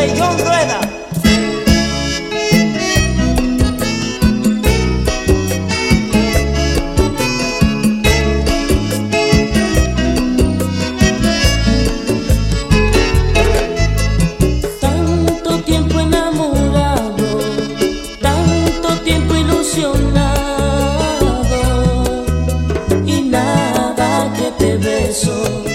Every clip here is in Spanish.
de John Rueda. Tanto tiempo enamorado, tanto tiempo ilusionado, y nada que te beso.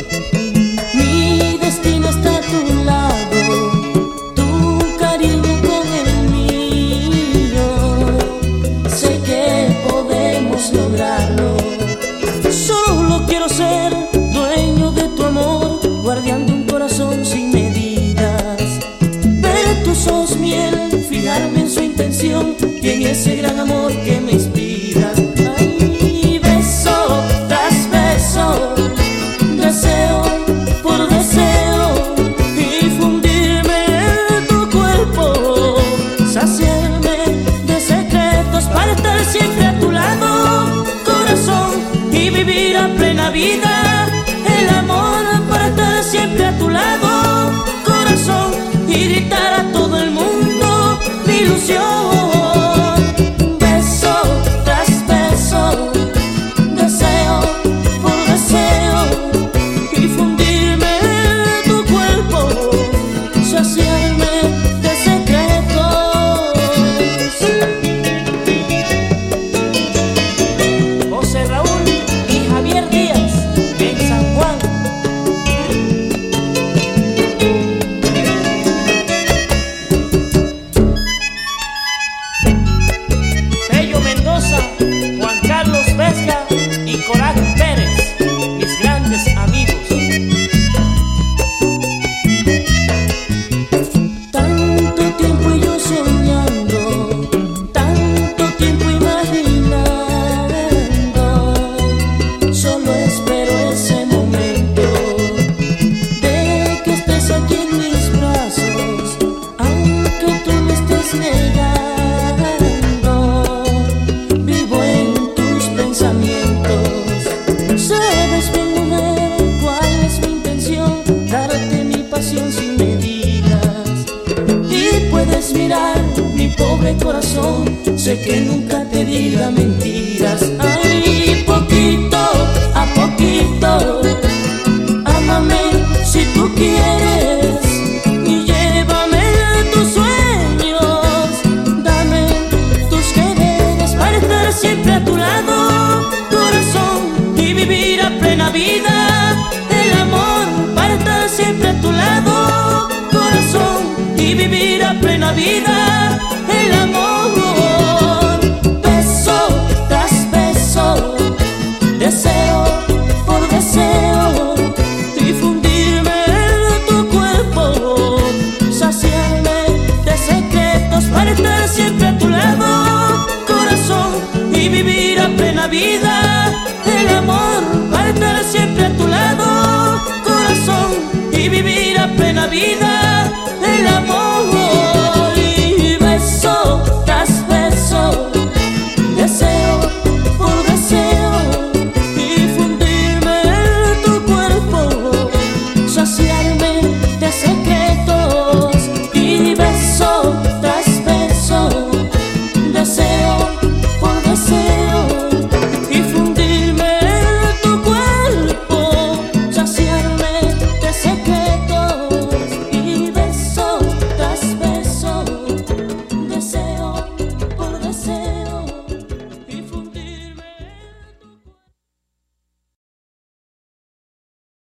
Mi destino está a tu lado, tu cariño con el mío. Sé que podemos lograrlo. Solo quiero ser dueño de tu amor, guardián de un corazón sin medidas. Ver tus ojos miel, fijarme en su intención y en ese gran amor que me inspiras. Ay, beso tras beso, deseo por deseo, y fundirme en tu cuerpo, saciarme de secretos para estar siempre a tu lado, corazón, y vivir a plena vida el amor para estar siempre a tu lado, corazón, y gritar a todo el mundo mi ilusión. Beso tras beso, deseo por deseo, y fundirme en tu cuerpo, saciarme de secretos. José Raúl y Javier Díaz en San Juan. Pello Mendoza, Juan Carlos Vesga y Corac Pérez, mis grandes amigos. Tanto tiempo y yo soñando, tanto tiempo imaginando, solo espero ese momento de que estés aquí en mis brazos, aunque tú me estés negando. Vivo en tus pensamientos, sabes bien, mujer, cuál es mi intención, darte mi pasión sin medidas. Y puedes mirar mi pobre corazón, sé que nunca te diga mentiras. Ay, poquito a poquito, ámame si tú quieres, y llévame a tus sueños, dame tus quereres para estar siempre a tu lado, corazón, y vivir a plena vida el amor para estar siempre a tu lado, corazón, y vivir a plena vida